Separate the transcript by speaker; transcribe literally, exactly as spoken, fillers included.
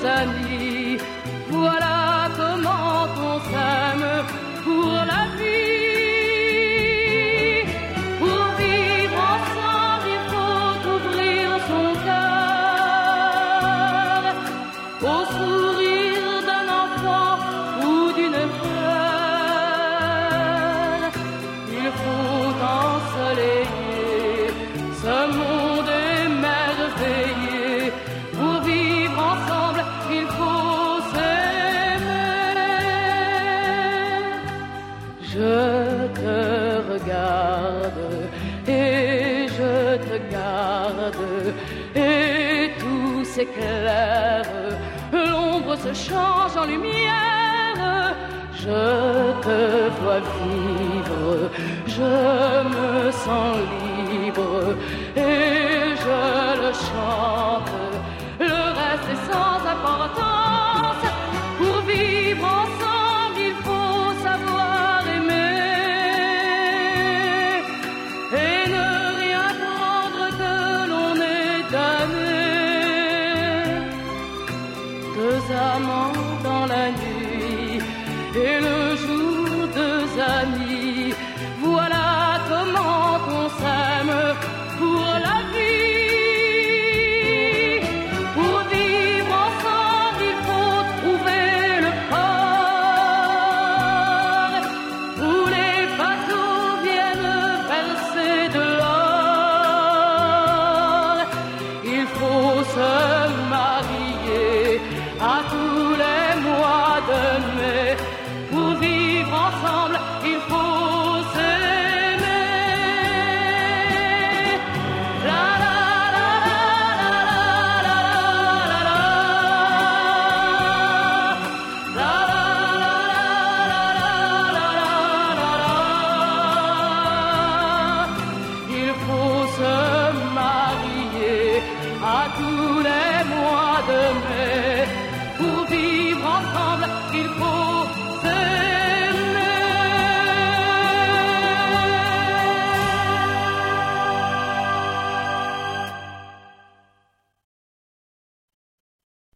Speaker 1: amis. Voilà comment on s'aime pour la vie. Pour vivre ensemble, il faut ouvrir son cœur au sourire d'un enfant ou d'une fleur. Il faut ensoleiller ce monde émerveillé. Pour vivre ensemble, il faut s'aimer. Je te regarde et je te garde et tout s'éclaire. L'ombre se change en lumière. Je te vois vivre, je me sens libre et je le chante. Le reste est sans importance. Pour vivre ensemble, il faut savoir aimer et ne rien prendre que l'on est donné. Deux amants dans la nuit et le jour, deux amis. Voilà comment on s'aime pour la vie. Pour vivre ensemble, il faut trouver le port où les bateaux viennent verser de l'or. Il faut se marier à tous les mois de mai. Pour vivre ensemble, il faut s'aimer. La la la la la la la la la. Il faut se marier à tous les mois de mai. Pour vivre ensemble, il faut